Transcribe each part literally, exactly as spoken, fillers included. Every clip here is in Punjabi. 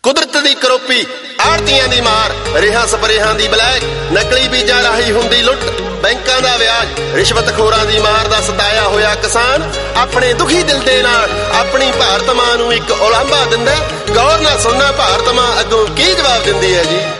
ਕੁਦਰਤ ਦੀ ਕਰੋਪੀ, ਆੜਤੀਆਂ ਦੀ ਮਾਰ, ਰੇਹਾਂ ਸਪਰੇਹਾਂ ਦੀ ਬਲੈਕ, ਨਕਲੀ ਬੀਜਾਂ ਰਾਹੀਂ ਹੁੰਦੀ ਲੁੱਟ, ਬੈਂਕਾਂ ਦਾ ਵਿਆਜ, ਰਿਸ਼ਵਤਖੋਰਾਂ ਦੀ ਮਾਰ ਦਾ ਸਤਾਇਆ ਹੋਇਆ ਕਿਸਾਨ ਆਪਣੇ ਦੁਖੀ ਦਿਲ ਦੇ ਨਾਲ ਆਪਣੀ ਭਾਰਤ ਮਾਂ ਨੂੰ ਇੱਕ ਉਲਾਂਭਾ ਦਿੰਦਾ। ਗੌਰ ਨਾਲ ਸੁਣਨਾ, ਭਾਰਤ ਮਾਂ ਅੱਗੋਂ ਕੀ ਜਵਾਬ ਦਿੰਦੀ ਹੈ ਜੀ।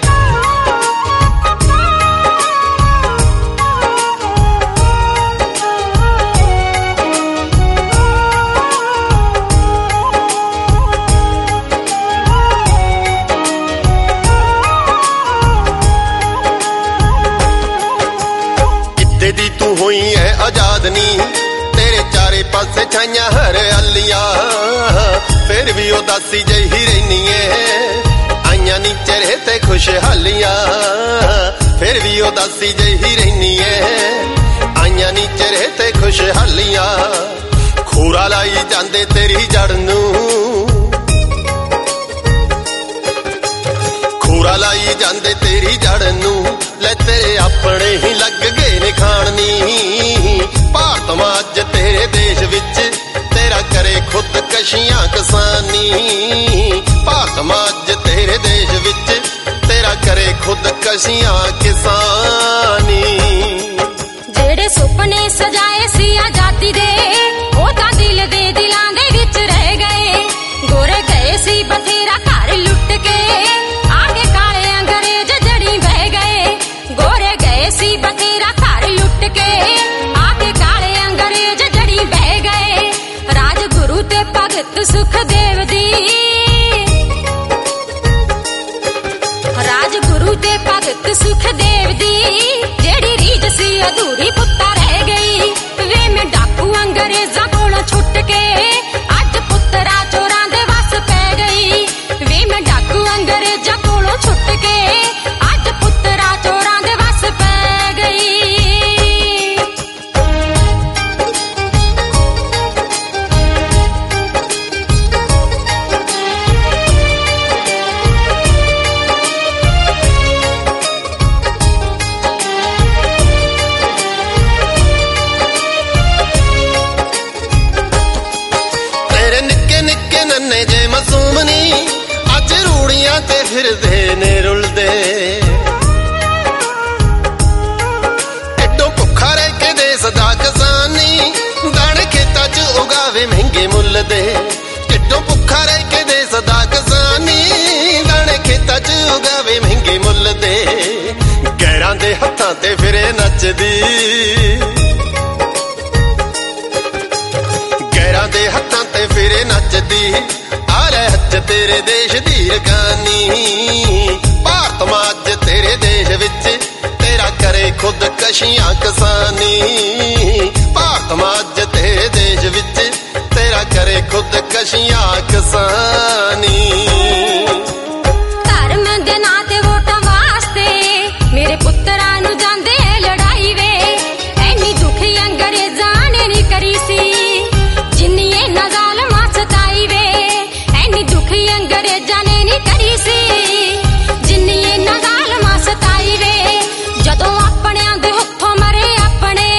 ਦੀ ਤੂੰ ਹੋਈ ਐ ਆਜ਼ਾਦ ਨੀ, ਤੇਰੇ ਚਾਰੇ ਪਾਸੇ ਛਾਈਆਂ ਹਰਿਆਲੀਆਂ, ਫਿਰ ਵੀ ਉਦਾਸੀ ਜਿਹੀ ਰਹਿਨੀ ਏ, ਆਈਆਂ ਨੀ ਚਿਹਰੇ ਤੇ ਖੁਸ਼ਹਾਲੀਆਂ, ਫਿਰ ਵੀ ਉਦਾਸੀ ਜਿਹੀ ਰਹਿਨੀ ਏ, ਆਈਆਂ ਨੀ ਚਿਹਰੇ ਤੇ ਖੁਸ਼ਹਾਲੀਆਂ। ਖੂਰਾ ਲਾਈ ਜਾਂਦੇ ਤੇਰੀ ਜੜ ਨੂੰ, ਖੂਰਾ ਲਾਈ ਜਾਂਦੇ ਤੇਰੀ ਜੜ ਨੂੰ, ਲੈ ਤੇਰੇ ਆਪਣੇ ਹੀ ਲੱਗ ਗਏ ਨੇ ਖਾਣ ਨੀ। ਭਾਰਤ ਮਾਂ ਅੱਜ ਤੇਰੇ ਦੇਸ਼ ਵਿੱਚ ਤੇਰਾ ਕਰੇ ਖੁਦਕਸ਼ੀਆਂ ਕਿਸਾਨੀ, ਭਾਰਤ ਮਾਂ ਅੱਜ ਤੇਰੇ ਦੇਸ਼ ਵਿੱਚ ਤੇਰਾ ਕਰੇ ਖੁਦਕਸ਼ੀਆਂ ਕਿਸਾਨੀ। ਜਿਹੜੇ ਸੁਪਨੇ ਸਜਾਏ ਸੀ ਆਜ਼ਾਦੀ ਦੇ, ਉਹ ਤਾਂ ਦਿਲ ਦੇ ਦਿਲਾਂ ਦੇ ਵਿੱਚ ਰਹਿ ਗਏ। ਗੋਰੇ ਗਏ ਸੀ ਬਥੇਰਾ ਘਰ ਲੁੱਟ ਕੇ, ਆਗੇ ਕਾਲੇ ਅੰਗਰੇਜ਼ ਜੜੀ ਬਹਿ ਗਏ। ਗੋਰੇ ਗਏ ਸੀ ਬਥੇਰਾ ਘਰ ਲੁੱਟ ਕੇ, ਆਗੇ ਕਾਲੇ ਅੰਗਰੇਜ਼ ਜੜੀ ਬਹਿ ਗਏ। ਰਾਜਗੁਰੂ ਤੇ ਭਗਤ ਸੁਖਦੇਵ ਦੀ, ਰਾਜਗੁਰੂ ਤੇ ਭਗਤ ਸੁਖਦੇਵ ਦੀ ਜਿਹੜੀ ਰੀਝ ਸੀ ਅਧੂਰੀ ਪੁੱਤਾਂ ਰਹਿ ਗਈ। ਵੇ ਮੈਂ ਡਾਕੂ ਅੰਗਰੇਜ਼ਾਂ ਕੋਲੋਂ ਛੁੱਟ ਕੇ ਅੱਜ ਪੁੱਤਰਾਂ ਚੋਰਾਂ ਦੇ ਵੱਸ ਪੈ ਗਈ। ਵੇ ਮੈਂ ਡਾਕੂ ਅੰਗਰੇਜ਼ਾਂ ਕੋਲੋਂ ਛੁੱਟ ਕੇ ਅੱਜ ਪੁੱਤਰਾਂ ਚੋਰਾਂ ਦੇ ਵੱਸ ਪੈ ਗਈ। ਨੰਨੇ ਜੇ ਮਾਸੂਮ ਨੀ ਅੱਜ ਰੂੜੀਆਂ ਤੇ ਫਿਰਦੇ ਨੇ ਰੁਲਦੇ, ਢਿੱਡੋਂ ਭੁੱਖਾ ਰਹਿ ਕੇ ਦੇਸ ਦਾ ਕਿਸਾਨੀ, ਦਾਣੇ ਖੇਤਾਂ 'ਚ ਉਗਾਵੇ ਮਹਿੰਗੇ ਮੁੱਲ ਦੇ। ਢਿੱਡੋਂ ਭੁੱਖਾ ਰਹਿ ਕੇ ਦੇਸ ਦਾ ਕਿਸਾਨੀ, ਦਾਣੇ ਖੇਤਾਂ 'ਚ ਉਗਾਵੇ ਮਹਿੰਗੇ ਮੁੱਲ ਦੇ। ਗੈਰਾਂ ਦੇ ਹੱਥਾਂ ਤੇ ਫਿਰੇ ਨੱਚਦੀ, ਗੈਰਾਂ ਦੇ ਹੱਥਾਂ ਤੇ ਫਿਰੇ ਨੱਚਦੀ, ਆ ਲੈ ਹੱਥ ਤੇਰੇ ਦੇਸ਼ ਦੀ ਰਕਾਨੀ। ਭਾਰਤ ਮਾਂ ਅੱਜ ਤੇਰੇ ਦੇਸ਼ ਵਿੱਚ ਤੇਰਾ ਕਰੇ ਖੁਦਕਸ਼ੀਆਂ ਕਿਸਾਨੀ, ਭਾਰਤ ਮਾਂ ਅੱਜ ਤੇਰੇ ਦੇਸ਼ ਵਿੱਚ ਤੇਰਾ ਕਰੇ ਖੁਦਕਸ਼ੀਆਂ ਕਿਸਾਨੀ। ਧਰਮ ਦੇ ਨਾਂ ਤੇ ਵੋਟਾਂ ਵਾਸਤੇ ਮੇਰੇ ਪੁੱਤਰਾਂ ਨੂੰ ਜਾਂਦੇ ਲੜਾਈ ਵੇ, ਐਨੀ ਦੁਖੀ ਅੰਗਰੇਜ਼ਾਂ ਨੇ ਨੀ ਕਰੀ ਸੀ ਜਿੰਨੀ ਇਹਨਾਂ ਜ਼ਾਲਮਾਂ ਸਤਾਈ ਵੇ। ਐਨੀ ਦੁਖੀ ਅੰਗਰੇਜ਼ਾਂ ਨੇ ਨੀ ਕਰੀ ਸੀ ਜਿੰਨੀ ਇਹਨਾਂ ਜ਼ਾਲਮਾਂ ਸਤਾਈ ਵੇ। ਜਦੋਂ ਆਪਣਿਆਂ ਦੇ ਹੱਥੋਂ ਮਰੇ ਆਪਣੇ,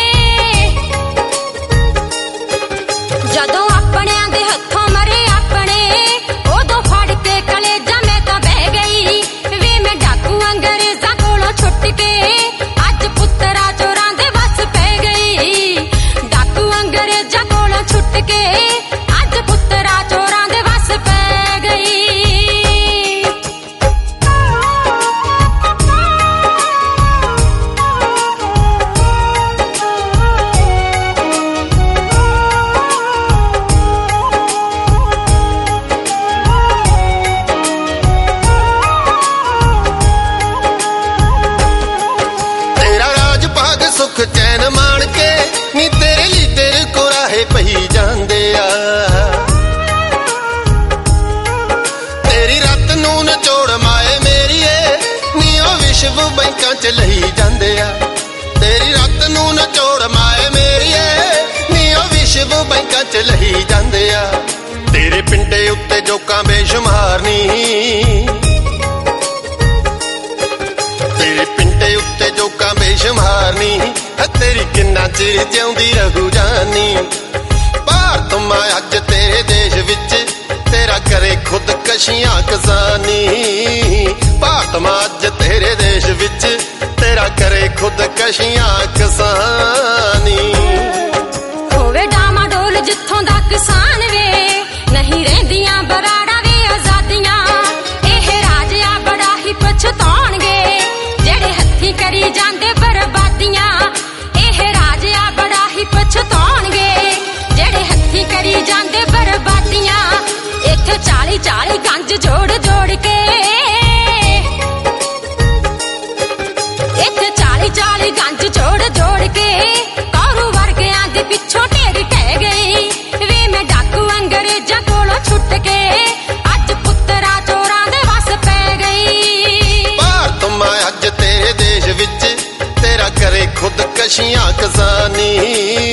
ਜਦੋਂ ਆਪਣਿਆਂ ਦੇ ਹੱਥੋਂ ਮਰੇ ਆਪਣੇ, ਉਦੋਂ ਫੜ ਕੇ ਕਲੇਜਾਂ ਮੈਂ ਤਾਂ ਬਹਿ ਗਈ। ਵੇ ਮੈਂ ਡਾਕੂ ਅੰਗਰੇਜ਼ਾਂ ਕੋਲੋਂ ਛੁੱਟ ਕੇ ਅੱਜ ਪੁੱਤਰਾਂ ਚੋਰਾਂ ਦੇ ਵੱਸ ਪੈ ਗਈ। ਡਾਕੂ ਅੰਗਰੇਜ਼ਾਂ ਕੋਲੋਂ ਛੁੱਟ ਕੇ ਅੱਜ ਪੁੱਤਰਾਂ ਚੋਰਾਂ ਦੇ ਵੱਸ ਪੈ ਗਈ। ਤੇਰਾ ਰਾਜ ਭਾਗ ਸੁਖ ਚੈਨ ਮਾਣ ਕੇ ਨੀ ਤੇਰੇ ਲੀਡਰ ਕੁਰਾਹੇ ਪਈ ਜਾਂਦੇ ਆ। ਤੇਰੀ ਰੱਤ ਨੂੰ ਨਚੋੜ ਮਾਏ ਮੇਰੀਏ ਨੀ ਉਹ ਵਿਸ਼ਵ ਬੈਂਕਾਂ 'ਚ ਲਈ ਜਾਂਦੇ ਆ। ਤੇਰੀ ਰੱਤ ਨੂੰ ਨਚੋੜ ਮਾਏ ਮੇਰੀਏ ਨੀ ਉਹ ਵਿਸ਼ਵ ਬੈਂਕਾਂ 'ਚ ਲਈ ਜਾਂਦੇ ਆ। ਤੇਰੇ ਪਿੰਡੇ ਉੱਤੇ ਜੋਕਾਂ ਬੇਸ਼ੁਮਾਰ ਨੀ, ਤੇਰੇ ਪਿੰਡੇ ਉੱਤੇ ਜੋਕਾਂ ਬੇਸ਼ੁਮਾਰ ਨੀ, ਤੇਰੀ ਕਿੰਨਾ ਚਿਰ ਜਿਉਂਦੀ ਰਹੂ ਜਾਨੀ। ਭਾਰਤ ਮਾਂ ਅੱਜ ਤੇਰੇ ਦੇਸ਼ ਵਿੱਚ ਤੇਰਾ ਕਰੇ ਖੁਦਕਸ਼ੀਆਂ ਕਿਸਾਨੀ। ਭਾਰਤ ਅੱਜ ਤੇਰੇ ਦੇਸ਼ ਵਿੱਚ ਤੇਰਾ ਕਰੇ ਖੁਦਕਸ਼ੀਆਂ ਕਿਸਾਨੀ। ਹੋਵੇ ਡਾਮਾ ਡੋਲ ਜਿੱਥੋਂ ਦਾ ਕਿਸਾਨ ਵੇ, ਨਹੀਂ ਰਹਿੰਦੀਆਂ ਬਰਾੜਾ ਵੇ ਆਜ਼ਾਦੀਆਂ। ਇਹ ਰਾਜ ਆ ਬੜਾ ਹੀ ਪਛਤਾਉਣਗੇ ਜਿਹੜੇ ਹੱਥੀਂ ਕਰੀ ਜਾਂਦੇ ਬਰਬਾਦੀਆਂ। ਇਹ ਰਾਜ ਆ ਬੜਾ ਹੀ ਪਛਤਾਉਣਗੇ ਜਿਹੜੇ ਹੱਥੀਂ ਕਰੀ ਜਾਂਦੇ ਬਰਬਾਦੀਆਂ। ਇੱਥੇ ਚਾਲੀ ਚਾਲੀ ਗੰਜ ਜੋੜ ਜੋੜ ਕੇ, ਇੱਥੇ ਚਾਲੀ ਚਾਲੀ ਗੰਜ ਜੋੜ ਜੋੜ ਕੇ ਕੌਰੂ ਵਰਗਿਆਂ ਦੇ ਪਿੱਛੋਂ ਢੇਰੀ ਢਹਿ ਗਈ। ਵੇ ਮੈਂ ਡਾਕੂ ਅੰਗਰੇਜ਼ਾਂ ਕੋਲੋਂ ਛੁੱਟ ਕੇ ਅੱਜ ਪੁੱਤਰਾ ਚੋਰਾਂ ਦੇ ਵਸ ਪੈ ਗਈ। ਭਾਰਤ ਮਾਂ ਅੱਜ ਤੇਰੇ ਦੇਸ਼ ਵਿੱਚ ਤੇਰਾ ਕਰੇ ਖੁਦਕਸ਼ੀਆਂ ਕਿਸਾਨੀ।